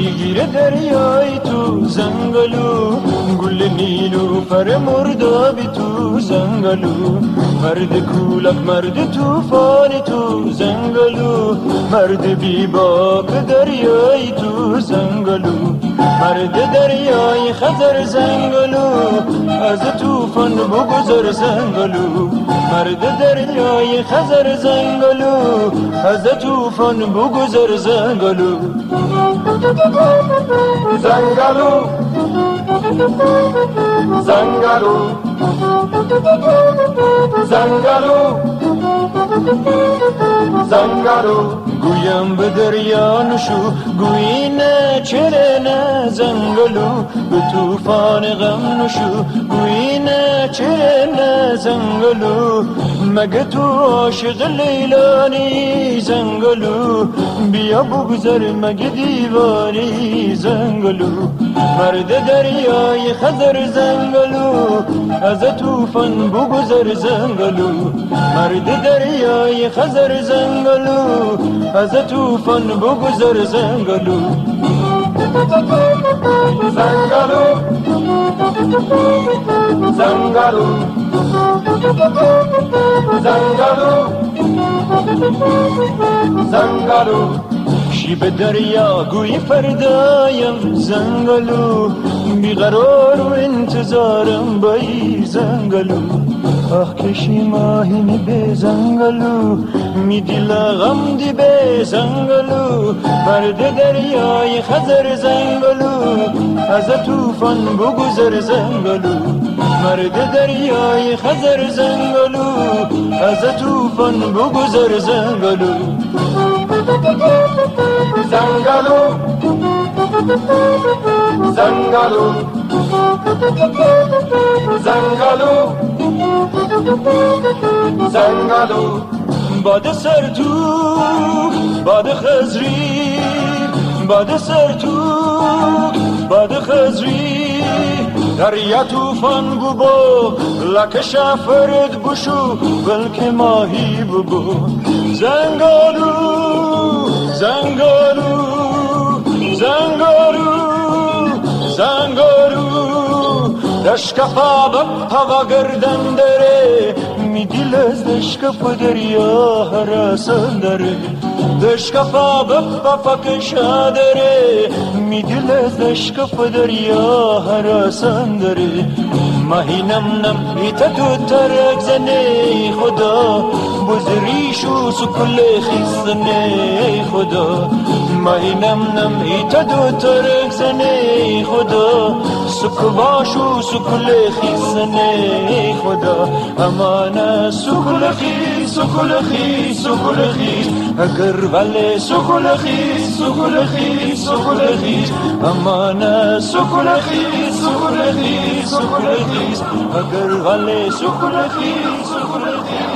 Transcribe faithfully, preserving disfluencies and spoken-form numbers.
میگیره دریای تو زنگلو، گل نیلو فر مردابی تو زنگلو، مرد کولک مرد توفانی تو زنگلو، مرد بی باک دریای تو زنگلو، مرد دریای خزر زنگلو، از توفان بگذر زنگلو، مرد دریای خزر زنگلو، از توفان بگذر زنگلو. زنگلو زنگلو زنگلو زنگلو گویم به دریا نشو گویی نه چرا نه زنگلو، به توفان غم نشو گویی نه چرا نه زنگلو، مگه تو عاشق لیلانی زنگلو، بیا بگذر مگه دیوانی زنگلو، مرد دریای خزر زنگلو، از توفان بگذر زنگلو، مرد دریای خزر زنگلو، از توفان بگذر زنگلو. زنگلو زنگلو زنگلو زنگلو شیب دریا گوی فردایم زنگلو، بیقرار و انتظارم بایی زنگلو، آه کشی ماهینی به زنگلو، می دل غم دی به زنگلو، مرد دریای خزر زنگلو، از توفان بگذر زنگلو، مرد دریای خزر زنگلو، از توفان بگذر زنگلو. زنگلو زنگلو زنگلو زنگلو باد سر تو باد خزری، باد سر تو باد خزری، دریا توفان بو لک شفرد بشو بلکه ماهی بو، زنگلو زنگلو زنگلو زنگلو، دشکفا بپا گردن داره، می دل از دشکف دریا هراسان داره، دشکفا بپا فکشا داره، می دل از دشکف دریا هراسان داره، ماهی نم نم ایتا تو ترک زنه خدا، بزریشو سکل خیزنه خدا، ماهی نم نم ایتا دو ترک زنه خدا، سکباشو سکل خیزنه خدا، امانه سکل خیز سکل خیز سکل خیز، اگر ولی سکل خیز سکل خیز سکل خیز، امانه سکل خیز سکل خیز سکل خیز، اگر ولی سکل خیز سکل خیز.